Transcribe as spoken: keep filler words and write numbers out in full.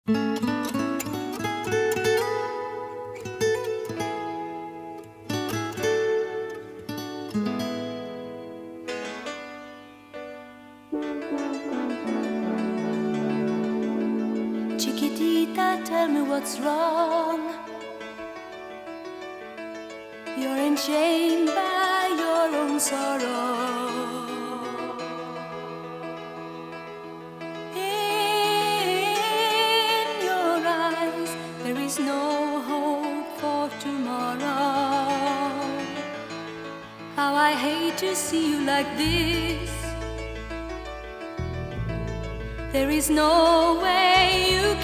Chiquitita, tell me what's wrong. You're enchained by your own sorrow. In your eyes there is no hope for tomorrow. How I hate to see you like this. There is no way you